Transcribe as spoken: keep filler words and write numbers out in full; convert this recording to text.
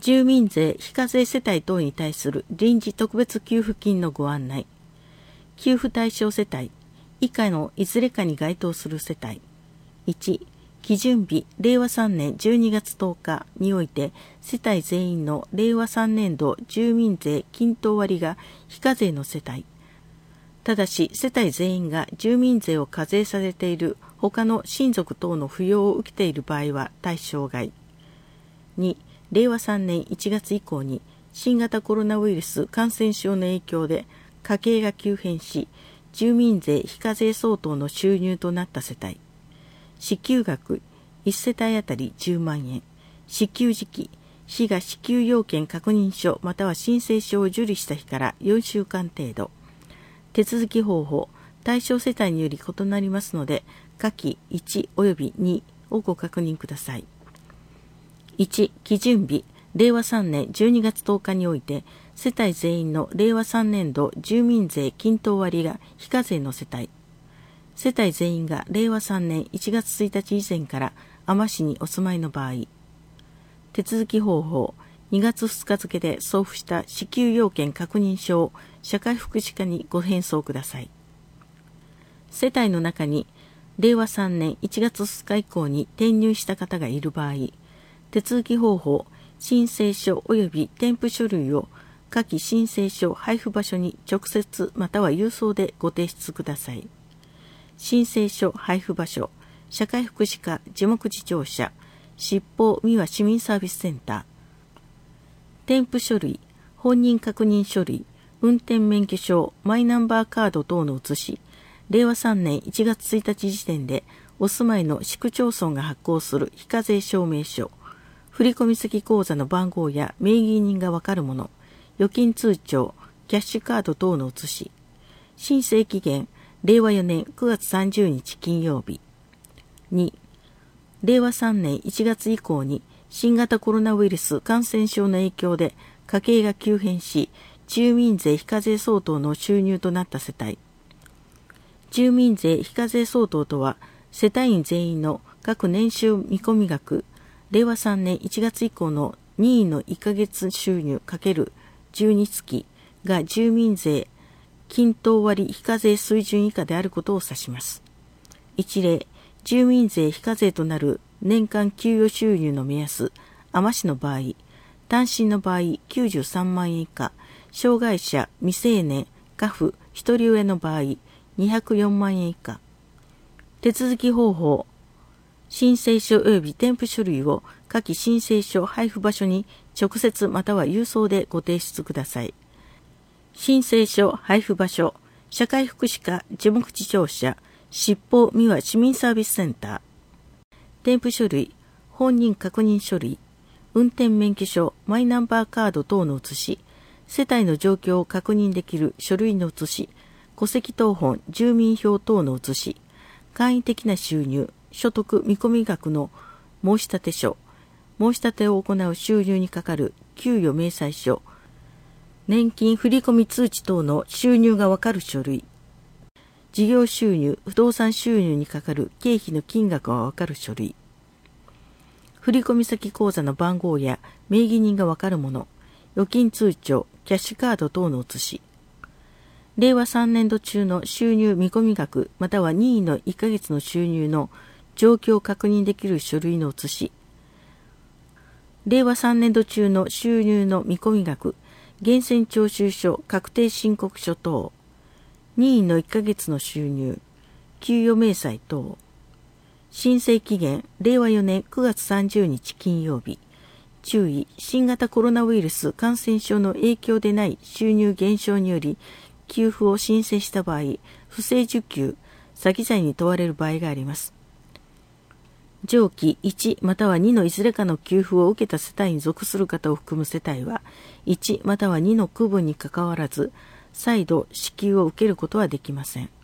住民税非課税世帯等に対する臨時特別給付金のご案内。給付対象世帯以下のいずれかに該当する世帯。いち、基準日れいわさんねんじゅうにがつとおかにおいて世帯全員のれいわさんねん度住民税均等割が非課税の世帯。ただし世帯全員が住民税を課税されている他の親族等の扶養を受けている場合は対象外。に、れいわさんねんいちがつ以降に新型コロナウイルス感染症の影響で家計が急変し、住民税非課税相当の収入となった世帯。支給額いち世帯当たりじゅうまんえん。支給時期、市が支給要件確認書または申請書を受理した日からよんしゅうかん程度。手続き方法、対象世帯により異なりますので、下記いちおよびにをご確認ください。いち、基準日れいわさんねんじゅうにがつとおかにおいて世帯全員のれいわさんねん度住民税均等割が非課税の世帯。世帯全員がれいわさんねんいちがつついたち以前から海士市にお住まいの場合。手続き方法、にがつふつか付で送付した支給要件確認書を社会福祉課にご返送ください。世帯の中にれいわさんねんいちがつふつか以降に転入した方がいる場合、手続き方法、申請書及び添付書類を下記申請書配布場所に直接または郵送でご提出ください。申請書配布場所、社会福祉課樹木事業者、七宝三輪市民サービスセンター。添付書類、本人確認書類、運転免許証、マイナンバーカード等の写し、れいわさんねんいちがつついたち時点でお住まいの市区町村が発行する非課税証明書、振込先口座の番号や名義人がわかるもの、預金通帳、キャッシュカード等の写し、申請期限、れいわよねんくがつさんじゅうにち金曜日。に、れいわさんねんいちがつ以降に新型コロナウイルス感染症の影響で家計が急変し、住民税非課税相当の収入となった世帯。住民税非課税相当とは、世帯員全員の各年収見込み額、れいわさんねんいちがつ以降の任意のいっかげつ収入 ×じゅうに 月が住民税均等割非課税水準以下であることを指します。一例、住民税非課税となる年間給与収入の目安、海士市の場合、単身の場合きゅうじゅうさんまんえん以下、障害者、未成年、家父、一人親の場合にひゃくよんまんえん以下。手続き方法、申請書及び添付書類を下記申請書配布場所に直接または郵送でご提出ください。申請書配布場所、社会福祉課樹木事業者、七宝三輪市民サービスセンター。添付書類、本人確認書類、運転免許証、マイナンバーカード等の写し、世帯の状況を確認できる書類の写し、戸籍謄本、住民票等の写し、簡易的な収入、所得見込み額の申立書、申し立てを行う収入にかかる給与明細書、年金振込通知等の収入がわかる書類、事業収入、不動産収入にかかる経費の金額がわかる書類、振込先口座の番号や名義人がわかるもの、預金通帳、キャッシュカード等の写し、れいわさんねん度中の収入見込み額または任意のいっかげつの収入の状況を確認できる書類の写し、れいわさんねん度中の収入の見込み額、源泉徴収書、確定申告書等、任意のいっかげつの収入、給与明細等、申請期限、れいわよねんくがつさんじゅうにち金曜日。注意、新型コロナウイルス感染症の影響でない収入減少により、給付を申請した場合、不正受給、詐欺罪に問われる場合があります。上記いちまたはにのいずれかの給付を受けた世帯に属する方を含む世帯は、いちまたはにの区分にかかわらず、再度支給を受けることはできません。